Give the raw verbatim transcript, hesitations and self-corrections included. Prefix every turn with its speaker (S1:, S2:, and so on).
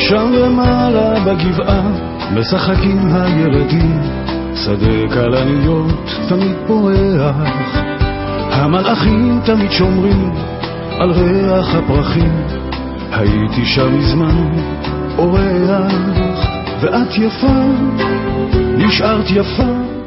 S1: שם למעלה בגבעה משחקים הילדים, שדה כלניות תמיד פורח, המלאכים תמיד שומרים על ריח הפרחים. הייתי שם מזמן אורח, ואת יפה, נשארת יפה